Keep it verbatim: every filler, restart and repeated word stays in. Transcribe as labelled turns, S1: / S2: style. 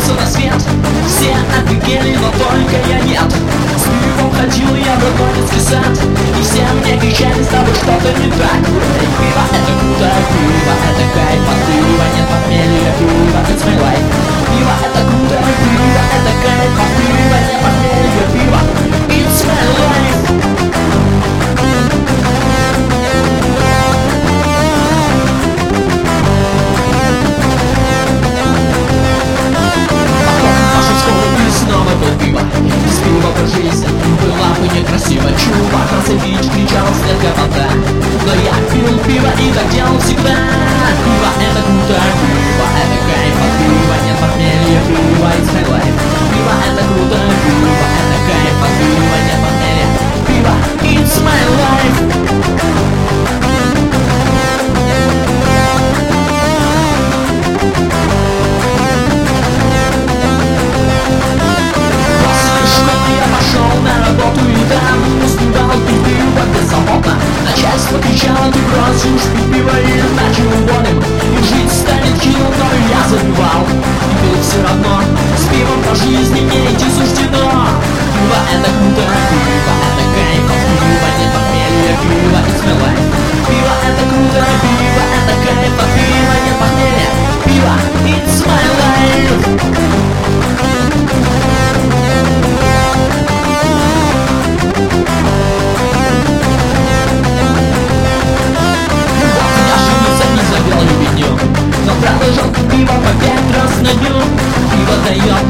S1: появился на свет. Все офигели, но только я нет. С пивом ходил я в родной детский сад, и все мне кричали: с тобой что-то не так. Эй, пиво это круто, пиво это кайф, от пива нет похмелья, пиво it's my life. Пиво это круто, пиво это кайф, от пива нет похмелья, пиво it's my life. Снова был пиво, без пива по жизни была бы некрасиво. Чувак Красович кричал вслед вода, но я пил пиво и так делал всегда. Пиво это круто, пиво это кайф, от пива нет похмелья, пиво it's my life. Пиво это круто, пиво это кайф, от пива нет похмелья, пиво it's my life. И там успевал пить пиво беззаботно. Начальство кричало: ты бросишь пить пиво, иначе уволим, и жить станет хило. Но я забивал и пил все равно. С пивом по жизни мне идти суждено. Пиво это круто, пиво это кайф, от пива нет похмелья, пиво it's my life. Пиво это круто, пиво это кайф, от пива нет похмелья, пиво it's my life. Но продолжал пиво по пять раз на дню. Пиво дает